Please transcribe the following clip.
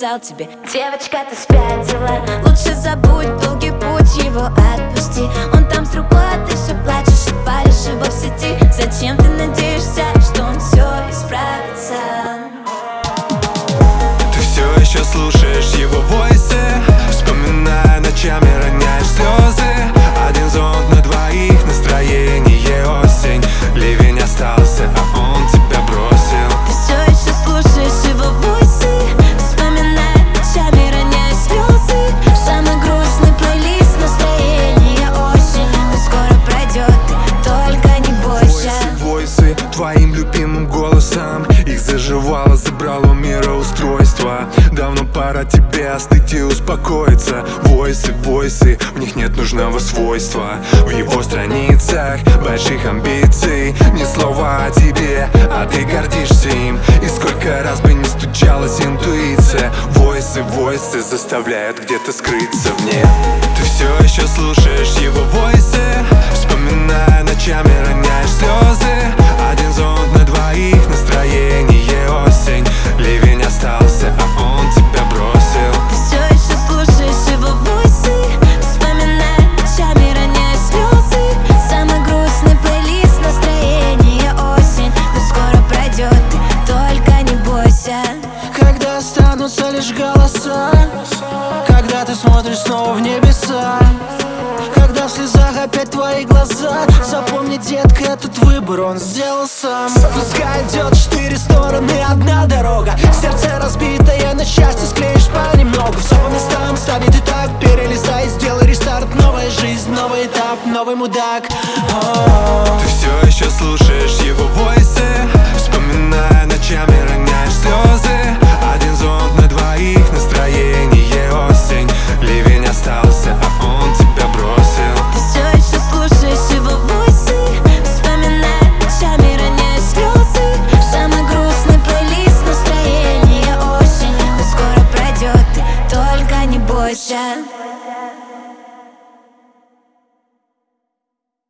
написал тебе: девочка, ты спятила, лучше забудь долгий путь, его отпусти. Он там с другой, а ты все плачешь и палишь его в сети. Зачем ты надеешься, что он все исправится? Ты все еще слушаешь его войсы, вспоминая ночами, роняешь слезы. Один зонт на двоих, настроение осень. Ливень остался, а он тебя бросил. Ты все еще слушаешь его войсы, вспоминая ночами, роняя слезы. Самый грустный плейлист, настроение осень. Но скоро пройдет, ты только не бойся. Войсы твоим любимым голосом, их заживало, забрало мироустройство. Давно пора тебе остыть и успокоиться. Войсы, в них нет нужного свойства. В его страницах больших амбиций, ни слова о тебе, а ты гордишься им. И сколько раз бы не стучалась интуиция, войсы заставляют где-то скрыться в ней. Ты все еще слушаешь его войсы, вспоминая ночами, роняешь слезы. Один зонт на двоих, настроение осень. Ливень остался, а он тебя бросил. Ты все еще слушаешь его войсы, вспоминая ночами, роняя слезы. Самый грустный плейлист, настроение осень. Но скоро пройдет, ты только не бойся. Когда останутся лишь голоса, когда ты смотришь снова в небеса, когда в слезах опять твои глаза, запомни, детка, этот выбор он сделал сам. Пускай идет 4 стороны, одна дорога. Сердце разбитое, на счастье склеишь понемногу. Все по местам станет и так, перелезай, сделай рестарт. Новая жизнь, новый этап, новый мудак. Ты все еще слушаешь его войсы, вспоминая ночами, роняешь слезы. Один зонт на двоих, настроение осень. Ливень остался, а он тебя бросил. Ты все еще слушаешь его войсы, вспоминая ночами, роняя слезы. Самый грустный плейлист, настроение осень. Но скоро пройдет, ты только не бойся.